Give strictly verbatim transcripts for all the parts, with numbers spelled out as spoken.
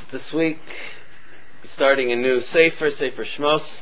This week, starting a new Sefer, Sefer Shmos.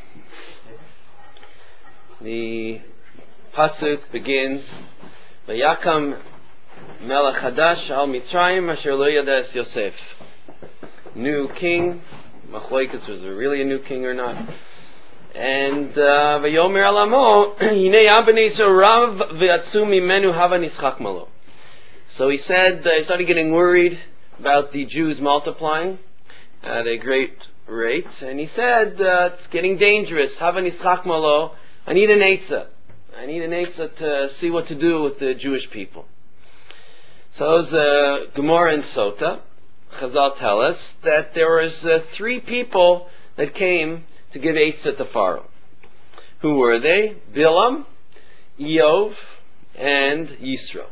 The pasuk begins, "Vayakam melech hadash al Mitzrayim asher lo yada es Yosef." New king, machloikas, was there really a new king or not? And Vayomer alamo, hinei abnei Yisrael rav ve'atzu mimenu hava nischach malo. So he said, uh, he started getting worried about the Jews multiplying at a great rate, and he said, uh, it's getting dangerous. Hava nischach malo. I need an eitzah. I need an eitzah to see what to do with the Jewish people. So it was uh, Gemara in Sota. Chazal tell us that there was uh, three people that came to give eitzah to Pharaoh. Who were they? Bilam, Eov, and Yisro.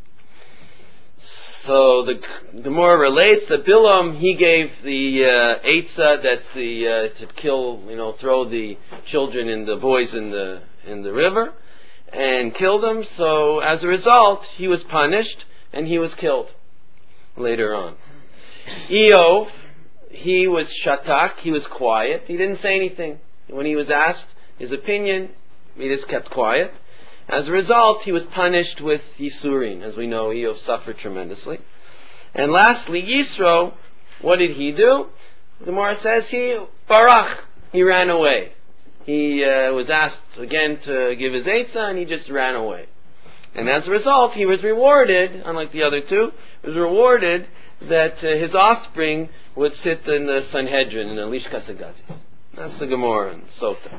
So the Gemara relates that Bilam, he gave the uh, eitzah that the uh, to kill, you know, throw the children and the boys in the in the river, and killed them. So as a result, he was punished and he was killed later on. Eov, he was shatak, he was quiet. He didn't say anything when he was asked his opinion. He just kept quiet. As a result, he was punished with Yisurin. As we know, Eov suffered tremendously. And lastly, Yisro, what did he do? The Gemara says he, barach, he ran away. He uh, was asked again to give his eitzah, and he just ran away. And as a result, he was rewarded, unlike the other two, was rewarded that uh, his offspring would sit in the Sanhedrin, in the Lishkas Hagazis. That's the Gemara in Sota.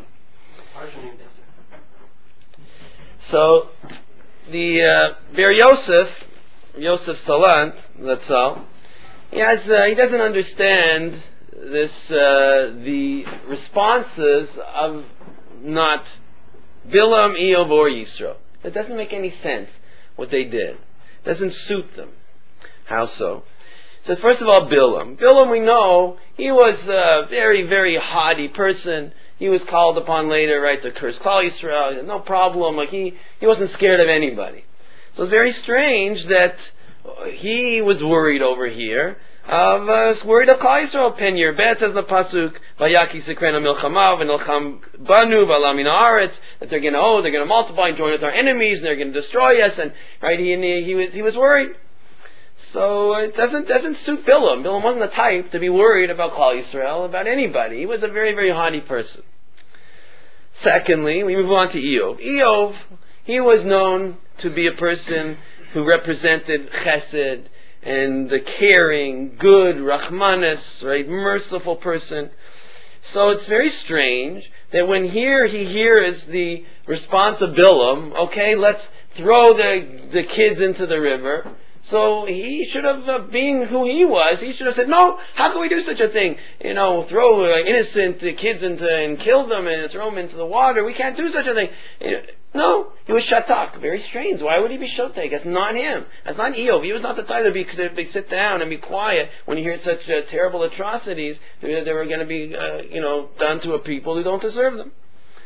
So, the uh, Ber Yosef, Yosef Salant, that's all, he, has, uh, he doesn't understand this, uh, the responses of not Bilam, Eov, or Yisro. It doesn't make any sense what they did. It doesn't suit them. How so? So first of all, Bilam. Bilam, we know, he was a very, very haughty person. He was called upon later, right, to curse Klal Yisrael. No problem. Like he, he wasn't scared of anybody. So it's very strange that he was worried over here. Of uh, worried of Klal Yisrael. Pen Yer Bet says in the pasuk, "Vayaki sekrena milchama v'nilcham banu v'alamin haaretz," that they're going to oh they're going to multiply and join with our enemies and they're going to destroy us. And right, he he, he was he was worried. So it doesn't doesn't suit Bilam. Bilam wasn't the type to be worried about Klal Yisrael, about anybody. He was a very, very haughty person. Secondly, we move on to Eov. Eov, he was known to be a person who represented chesed and the caring, good, rachmanis, right, merciful person. So it's very strange that when here he hears the response of Bilam, okay, let's throw the the kids into the river. So he should have, uh, being who he was, he should have said, no, how can we do such a thing? You know, throw uh, innocent uh, kids into, and kill them and throw them into the water. We can't do such a thing. You know, no, he was shatak. Very strange. Why would he be shotek? That's not him. That's not Eov. He was not the type to be, to be sit down and be quiet when you hear such uh, terrible atrocities that were going to be, uh, you know, done to a people who don't deserve them.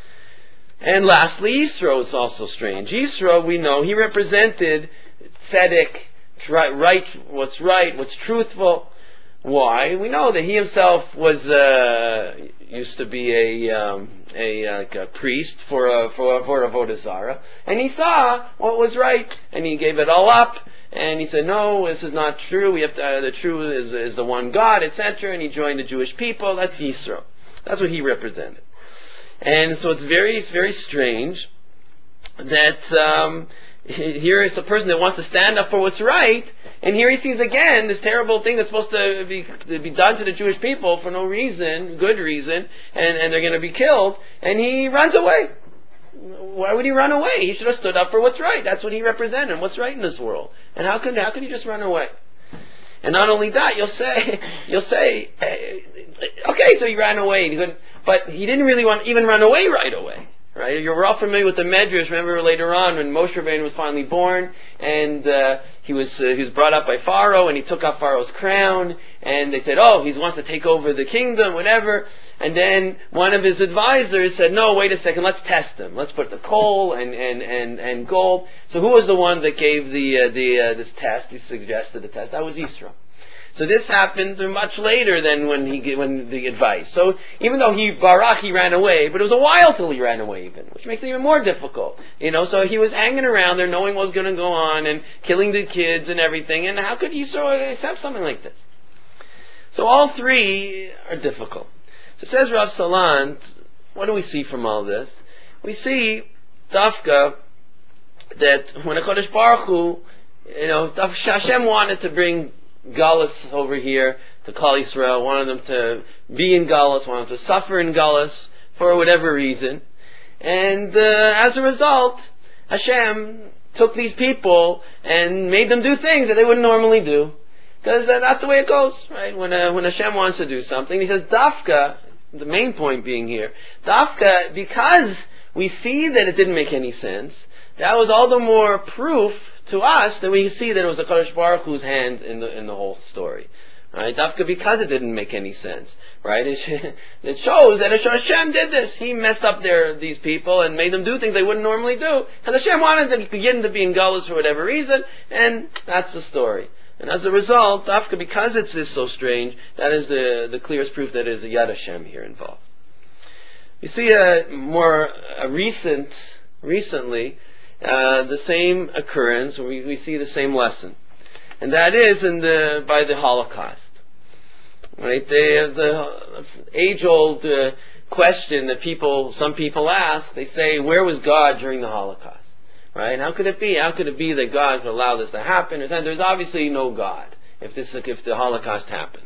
And lastly, Yisro is also strange. Yisro, we know, he represented tzedek, Right, right, what's right, what's truthful. Why? We know that he himself was uh, used to be a um, a, like a priest for a for for Avodah Zarah, and he saw what was right, and he gave it all up, and he said, "No, this is not true. We have to, uh, the truth is is the one God, et cetera" And he joined the Jewish people. That's Yisro. That's what he represented. And so it's very very strange that. Um, Here is a person that wants to stand up for what's right, and here he sees again this terrible thing that's supposed to be, to be done to the Jewish people for no reason, good reason, and, and they're going to be killed, and he runs away. Why would he run away? He should have stood up for what's right. That's what he represented, what's right in this world. And how could how could he just run away? And not only that, you'll say, you'll say, okay, so he ran away, but he didn't really want even run away right away. Right? You're all familiar with the Medrash. Remember later on when Moshe Rabbeinu was finally born, and uh, he was uh, he was brought up by Pharaoh, and he took off Pharaoh's crown, and they said, oh, he wants to take over the kingdom, whatever. And then one of his advisors said, no, wait a second, let's test him. Let's put the coal and and, and, and gold. So who was the one that gave the uh, the uh, this test? He suggested the test. That was Yisro. So this happened much later than when he when the advice. So even though he barach, he ran away, but it was a while till he ran away even, which makes it even more difficult. You know, so he was hanging around there knowing what was going to go on and killing the kids and everything, and how could Yisro accept something like this? So all three are difficult. So says Rav Salant, what do we see from all this? We see, Dafka, that when HaKadosh Baruch Hu, you know, Hashem wanted to bring Galus over here to Klal Yisrael, wanted them to be in Galus, wanted them to suffer in Galus for whatever reason. And uh, as a result, Hashem took these people and made them do things that they wouldn't normally do. Because uh, that's the way it goes, right? When uh, when Hashem wants to do something, he says, Dafka, the main point being here, Dafka, because we see that it didn't make any sense, that was all the more proof to us that we see that it was a HaKadosh Baruch Hu's hand in the in the whole story. Right? Dafka, because it didn't make any sense. Right? It, it shows that Hashem did this. He messed up their these people and made them do things they wouldn't normally do. Because Hashem wanted them to begin to be in Galus for whatever reason, and that's the story. And as a result, Dafka, because it's this so strange, that is the, the clearest proof that there is a Yad Hashem here involved. You see a more a recent, recently, uh, the same occurrence, we, we see the same lesson. And that is in the by the Holocaust. Right? They have the age-old uh, question that people, some people ask, they say, where was God during the Holocaust? Right? How could it be? How could it be that God could allow this to happen? There's obviously no God if this if the Holocaust happened.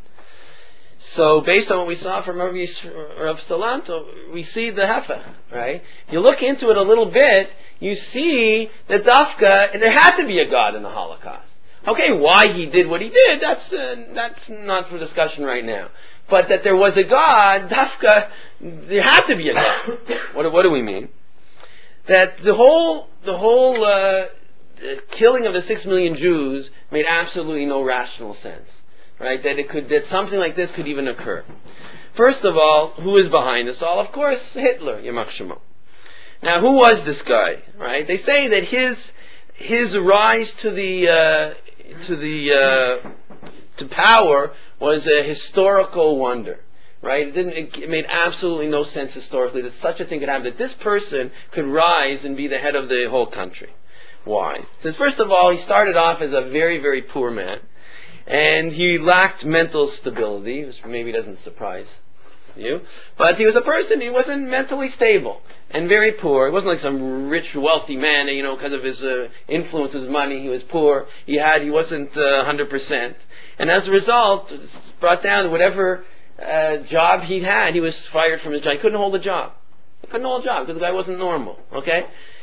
So based on what we saw from Rav Salanto, we see the Hefa, right? If you look into it a little bit, you see that Dafka, there had to be a God in the Holocaust. Okay, why he did what he did, that's uh, that's not for discussion right now. But that there was a God, Dafka, there had to be a God. What, what do we mean? That the whole the whole uh, killing of the six million Jews made absolutely no rational sense, right? That it could that something like this could even occur. First of all, who is behind this all? Of course, Hitler, Yamach Shemo. Now, who was this guy? Right? They say that his his rise to the uh, to the uh, to power was a historical wonder. Right? It didn't. It made absolutely no sense historically that such a thing could happen. That this person could rise and be the head of the whole country. Why? Because first of all, he started off as a very, very poor man, and he lacked mental stability, which maybe doesn't surprise you. But he was a person. He wasn't mentally stable and very poor. He wasn't like some rich, wealthy man. You know, because of his uh, influence, his money, he was poor. He had. He wasn't uh, one hundred percent, and as a result, it brought down whatever Uh, job he had, he was fired from his job. He couldn't hold a job. He couldn't hold a job because the guy wasn't normal. Okay.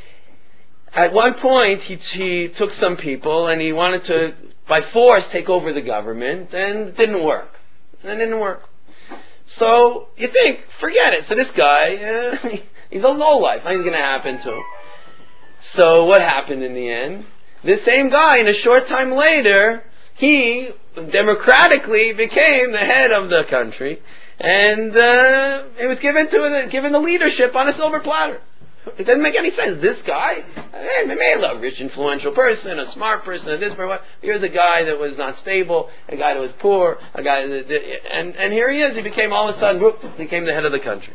At one point, he, he took some people and he wanted to, by force, take over the government, and it didn't work. And it didn't work. So you think, forget it. So this guy, uh, he's a lowlife. Nothing's going to happen to him. So what happened in the end? This same guy, in a short time later, he democratically became the head of the country, and uh, it was given to the, given the leadership on a silver platter. It doesn't make any sense. This guy, hey, maybe a rich, influential person, a smart person, a this, what? Here's a guy that was not stable, a guy that was poor, a guy that, and and here he is. He became all of a sudden, whoop, became the head of the country.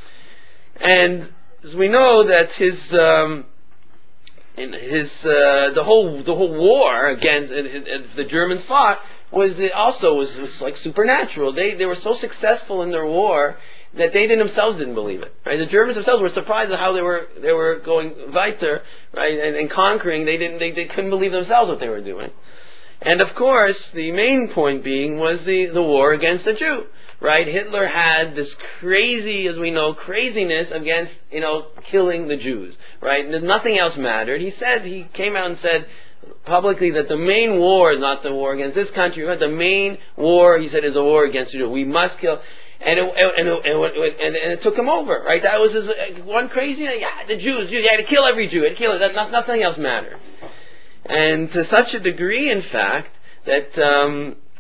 And as we know that his. Um, In his uh, the whole the whole war against uh, uh, the Germans fought was also was, was like supernatural. They they were so successful in their war that they didn't, themselves didn't believe it. Right? The Germans themselves were surprised at how they were they were going weiter, right, and, and conquering. They didn't they, they couldn't believe themselves what they were doing. And of course, the main point being was the the war against the Jew. Right? Hitler had this crazy, as we know, craziness against, you know, killing the Jews. Right? Nothing else mattered. He said, he came out and said publicly that the main war is not the war against this country, but the main war, he said, is a war against the Jews. We must kill. And it, and, it, and, and it took him over. Right? That was his one crazy, yeah, the Jews, you had to kill every Jew. You had to kill it. That, nothing else mattered. And to such a degree, in fact, that... Um,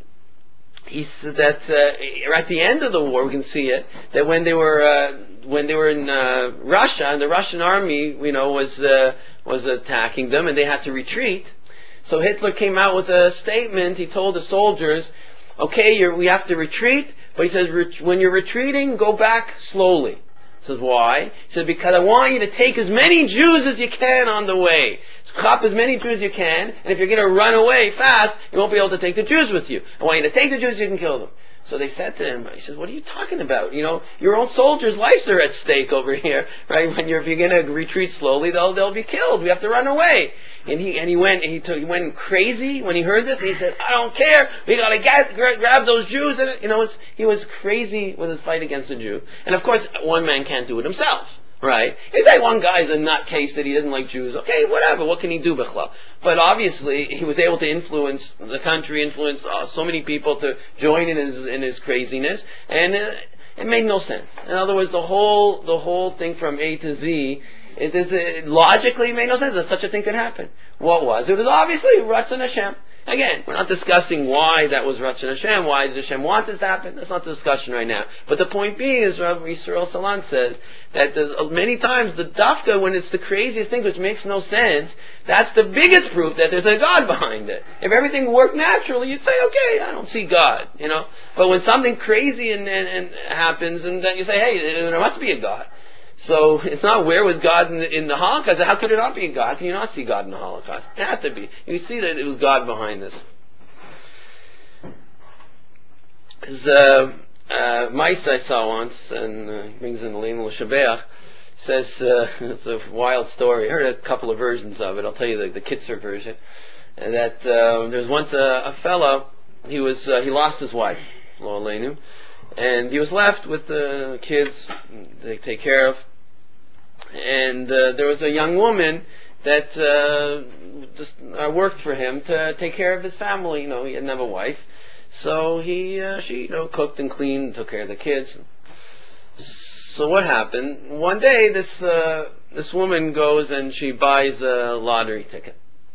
He said that uh, at the end of the war, we can see it, that when they were uh, when they were in uh, Russia, and the Russian army, you know, was uh, was attacking them, and they had to retreat. So Hitler came out with a statement. He told the soldiers, okay, you're, we have to retreat, but he says, when you're retreating, go back slowly. He says, why? He says, because I want you to take as many Jews as you can on the way. Chop as many Jews as you can, and if you're going to run away fast, you won't be able to take the Jews with you. I want you to take the Jews, you can kill them. So they said to him, he says, what are you talking about? You know, your own soldiers' lives are at stake over here, right? When you're, if you're going to retreat slowly, they'll, they'll be killed. We have to run away. And he, and he went, and he, took, he went crazy when he heard this, and he said, I don't care. We gotta get, grab those Jews. And, you know, it's, he was crazy with his fight against the Jew. And of course, one man can't do it himself. Right? If that one guy's a nutcase that he doesn't like Jews, okay, whatever, what can he do, Bechla? But obviously, he was able to influence the country, influence uh, so many people to join in his, in his craziness, and uh, it made no sense. In other words, the whole, the whole thing from A to Z, it is, it logically made no sense that such a thing could happen. What was? It was obviously Ratzon Hashem. Again, we're not discussing why that was Ratzon Hashem, why did Hashem want this to happen. That's not the discussion right now. But the point being is, Rav Yisrael Salant says that many times the dafka, when it's the craziest thing which makes no sense, that's the biggest proof that there's a God behind it. If everything worked naturally, you'd say, okay, I don't see God, you know. But when something crazy and, and, and happens, and then you say, hey, there must be a God. So it's not where was God in the, in the Holocaust. How could it not be God? How can you not see God in the Holocaust? It had to be. You see that it was God behind this. Because uh, uh, mice I saw once, and uh, he brings in the Leimel Shabeach, says uh, it's a wild story. I heard a couple of versions of it. I'll tell you the, the Kitzer version. And that uh, there was once a, a fellow. He was uh, he lost his wife, Lo Aleinu. And he was left with the kids to take care of. And uh, there was a young woman that uh, just uh, worked for him to take care of his family. You know, he didn't have a wife. So he, uh, she, you know, cooked and cleaned, took care of the kids. So what happened? One day, this uh, this woman goes and she buys a lottery ticket.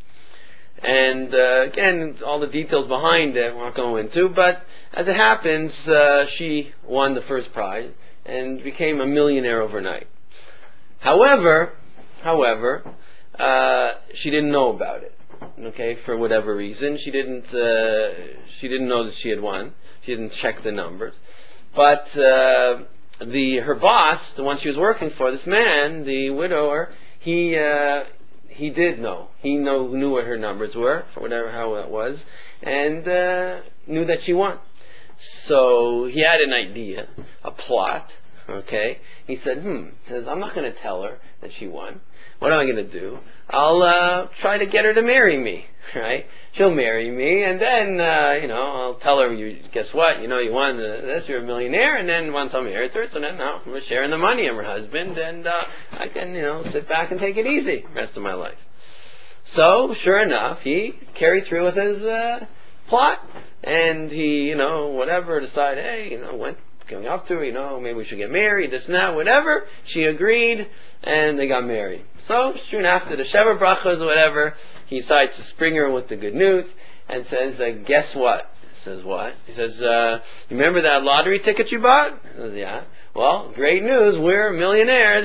And uh, again, all the details behind it, we're not going into, but as it happens, uh, she won the first prize and became a millionaire overnight. However, however, uh, she didn't know about it. Okay, for whatever reason, she didn't. Uh, she didn't know that she had won. She didn't check the numbers. But uh, the her boss, the one she was working for, this man, the widower, he. Uh, He did know. He know, knew what her numbers were, for whatever how it was, and uh, knew that she won. So he had an idea, a plot. Okay, he said, "Hmm." He says, "I'm not going to tell her that she won. What am I going to do? I'll uh, try to get her to marry me. Right? She'll marry me, and then uh, you know I'll tell her, you guess what? You know you won this. You're a millionaire, and then once I'm married to her, so then now we're sharing the money. I'm her husband, and uh, I can you know sit back and take it easy the rest of my life." So sure enough, he carried through with his uh, plot, and he you know whatever decided, hey, you know went going up to her, you know maybe we should get married, this and that, whatever. She agreed, and they got married. So soon after the Sheva Brachos or whatever, he decides to spring her with the good news and says, uh, guess what? He says, what? He says, uh, you remember that lottery ticket you bought? He says, yeah. Well, great news, we're millionaires.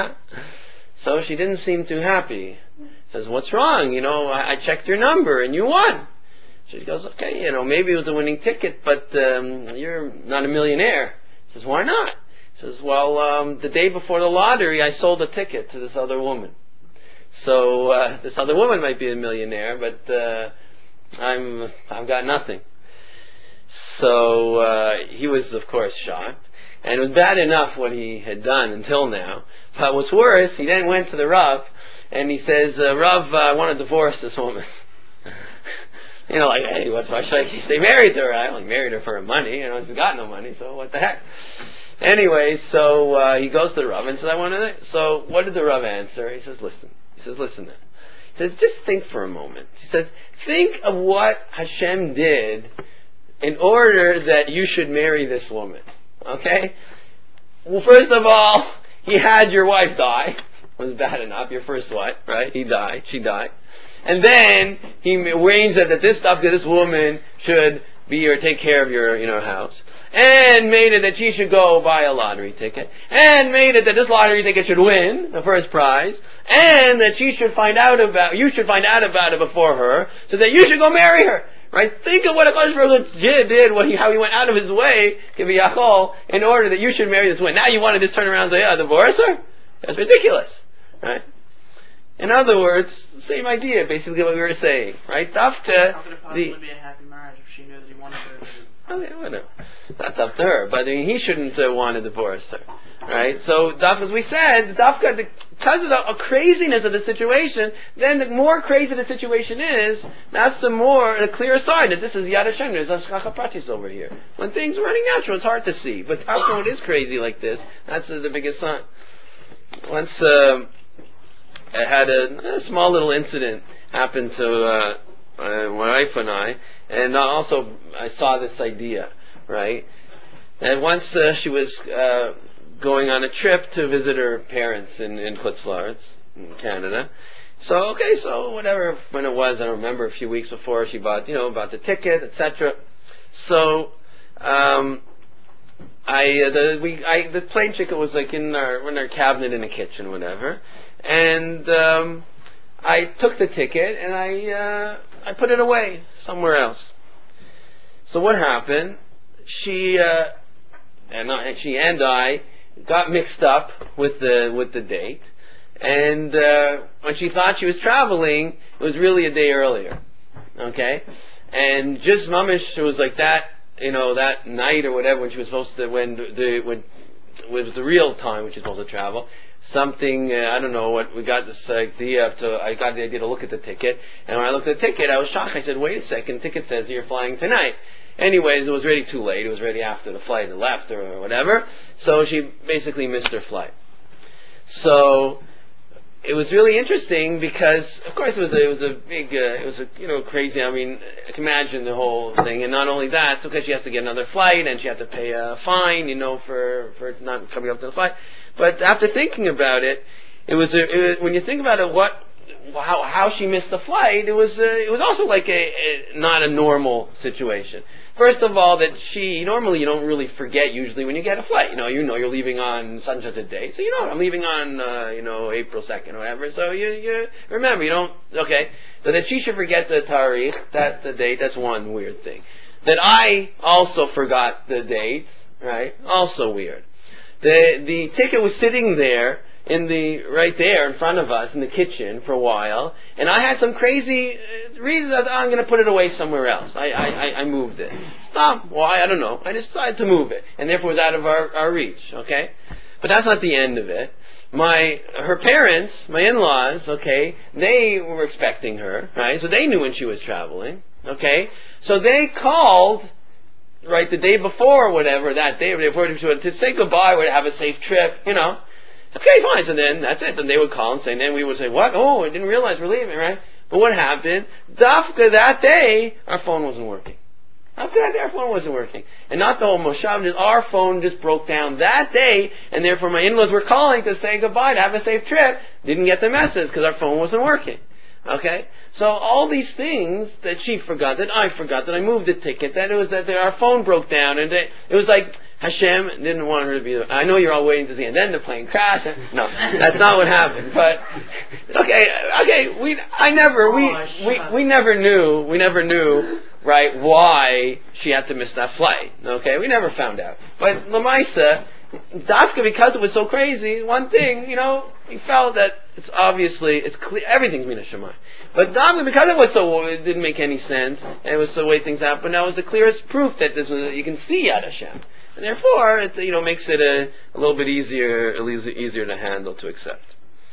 So she didn't seem too happy. He says, what's wrong? You know, I, I checked your number and you won. She goes, okay, you know, maybe it was a winning ticket, but um, you're not a millionaire. He says, why not? He says, well, um, the day before the lottery, I sold a ticket to this other woman. So uh, this other woman might be a millionaire, but uh, I'm I've got nothing. So uh, he was, of course, shocked, and it was bad enough what he had done until now. But what's worse, he then went to the Rav, and he says, uh, "Rav, uh, I want to divorce this woman." You know, like, hey, what? Why should I stay married to her? I only married her for her money. You know, she's got no money, so what the heck? Anyway, so uh, he goes to the Rav and says, "I want to." So what did the Rav answer? He says, "Listen." He says, "Listen then." He says, "Just think for a moment." He says, "Think of what Hashem did in order that you should marry this woman." Okay? Well, first of all, he had your wife die. It was bad enough. Your first wife, right? He died. She died. And then he arranged that, that this stuff, that this woman should be or take care of your, you know, house. And made it that she should go buy a lottery ticket. And made it that this lottery ticket should win the first prize. And that she should find out about, you should find out about it before her, so that you should go marry her. right? Think of what HaKadosh Baruch Hu did, what he, how he went out of his way, Kiviyachol, in order that you should marry this woman. Now you want to just turn around and say, yeah, divorce her? That's ridiculous, right? In other words, same idea, basically what we were saying, right? Dafka, how could it possibly be a happy marriage if she knew that he wanted her to? Okay, whatever. That's up to her. But I mean, he shouldn't uh, want to divorce her, right? So, Daf, as we said, Dafka, because of the uh, craziness of the situation, then the more crazy the situation is, that's the more the clear sign that this is Yad Hashem. There's Hashgacha Pratis over here. When things are running natural, it's hard to see. But Dafka, when it is crazy like this, that's uh, the biggest sign. Once uh, I had a, a small little incident happen to uh, uh, my wife and I. And also, I saw this idea, right? And once uh, she was uh, going on a trip to visit her parents in, in Chutz La'aretz, in Canada. So, okay, so whatever, when it was, I don't remember, a few weeks before, she bought, you know, bought the ticket, et cetera. So, um, I, uh, the, we, I, the plane ticket was like in our, in our cabinet in the kitchen, whatever. And, um, I took the ticket and I, uh, I put it away somewhere else. So what happened? She uh, and, I, and she and I got mixed up with the with the date, and uh, when she thought she was traveling, it was really a day earlier. Okay, and just mamish, it was like that, you know, that night or whatever when she was supposed to when the when it was the real time when she was supposed to travel. Something, uh, I don't know what, we got this idea to, I got the idea to look at the ticket, and when I looked at the ticket, I was shocked. I said, wait a second, the ticket says you're flying tonight. Anyways, it was already too late. It was already after the flight had left or whatever, so she basically missed her flight. So, it was really interesting because, of course, it was a, it was a big, uh, it was a, you know, crazy, I mean, imagine the whole thing, and not only that, it's okay, she has to get another flight, and she has to pay a fine, you know, for, for not coming up to the flight. But after thinking about it, it was, a, it was when you think about it, what, how, how she missed the flight, it was, a, it was also like a, a, not a normal situation. First of all, that she, normally you don't really forget usually when you get a flight. You know, you know you're leaving on such and such a day. So you know, I'm leaving on, uh, you know, April second or whatever. So you, you remember, you don't, okay. So that she should forget the tarikh, that the date, that's one weird thing. That I also forgot the date, right? Also weird. The, the ticket was sitting there in the, right there in front of us in the kitchen for a while, and I had some crazy reasons. I thought, oh, I'm going to put it away somewhere else. I, I, I moved it. Stop. Why? I don't know. I decided to move it, and therefore it was out of our, our reach, okay? But that's not the end of it. My, her parents, my in-laws, okay, they were expecting her, right? So they knew when she was traveling, okay? So they called, right, the day before or whatever, that day, before, to say goodbye or to have a safe trip, you know. Okay, fine. So then, that's it. Then they would call and say, and then we would say, what? Oh, I didn't realize we're leaving, right? But what happened? Dafka, that day, our phone wasn't working. After that day, our phone wasn't working. And not the whole moshav, just our phone just broke down that day, and therefore my in-laws were calling to say goodbye, to have a safe trip. Didn't get the message because our phone wasn't working. Okay? So all these things that she forgot, that I forgot, that I moved the ticket, that it was that our phone broke down, and that it was like Hashem didn't want her to be. I know you're all waiting to see, and then the plane crashed. No, that's not what happened. But okay, okay, we, I never, we, we, we never knew, we never knew, right, why she had to miss that flight. Okay, we never found out. But Lamaisa, Dafka, because it was so crazy, one thing, you know, he felt that it's obviously, it's clear, everything's Mina Shemai. But Dafka, because it was so, it didn't make any sense, and it was the way things happened, that was the clearest proof that this was, you can see Yad Hashem. And therefore, it, you know, makes it a, a little bit easier, a little easier to handle, to accept.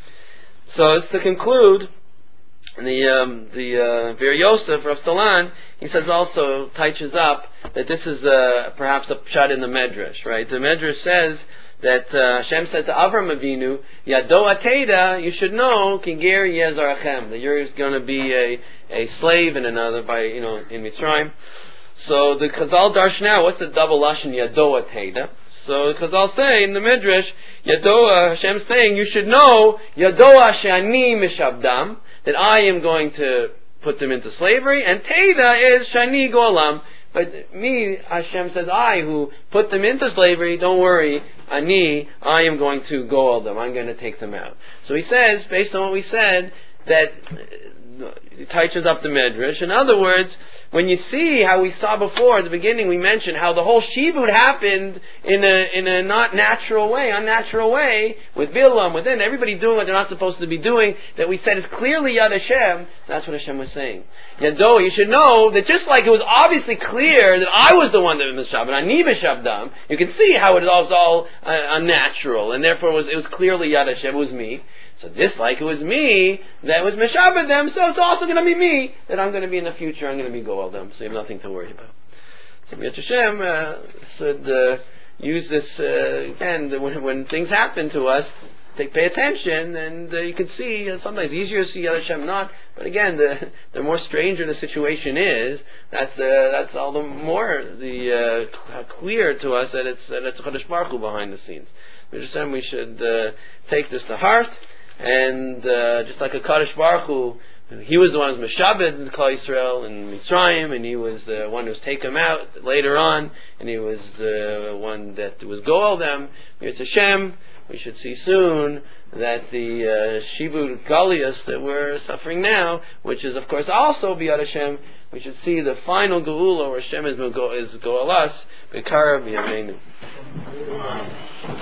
So, as to conclude, the um, the uh, Be'er Yosef, Rav Salan, he says also, touches up, that this is uh, perhaps a pshat in the Medrash, right? The Medrash says that uh, Hashem said to Avram Avinu, Yado Ateda, you should know, Kiger Yezarachem, that you're going to be a, a slave in another, by, you know, in Mitzrayim. So the Chazal Darsh now, what's the double lashon Yadoa Teda? So the Chazal say in the Midrash, Yadoa, Hashem's saying, you should know, Yadoa Shani Mishabdam, that I am going to put them into slavery, and Teda is Shani Golam. But me, Hashem says, I who put them into slavery, don't worry, Ani, I am going to goal them, I'm going to take them out. So he says, based on what we said, that touches up the Midrash. In other words, when you see how we saw before at the beginning, we mentioned how the whole shibud happened in a in a not natural way, unnatural way, with Bilam, within everybody doing what they're not supposed to be doing, that we said is clearly Yad Hashem. That's what Hashem was saying. Yado, you should know that just like it was obviously clear that I was the one that was Meshabed, Ani Meshabdam, you can see how it was all uh, unnatural, and therefore it was, it was clearly Yad Hashem, it was me. So just like it was me that was Meshabed them, so it's also going to be me that I'm going to be in the future, I'm going to be Goel them, so you have nothing to worry about. So Yad Hashem uh, should uh, use this, uh, again, when, when things happen to us, take, pay attention, and uh, you can see, uh, sometimes easier to see Yad Hashem not, but again, the, the more stranger the situation is, that's uh, that's all the more the uh, clear to us that it's that it's Chodesh Baruch Hu behind the scenes. Yad Hashem, we should uh, take this to heart, and uh, just like a Kadosh Baruch Hu, he was the one who was Meshabed in Klal Yisrael and Mitzrayim, and he was the one who was taken out later on, and he was the one that was Goel them. Yitz Hashem, we should see soon that the uh, Shibud Galias that we're suffering now, which is of course also B'Yad Hashem, we should see the final Geula where Hashem is Goel us, B'Karav B'Yameinu.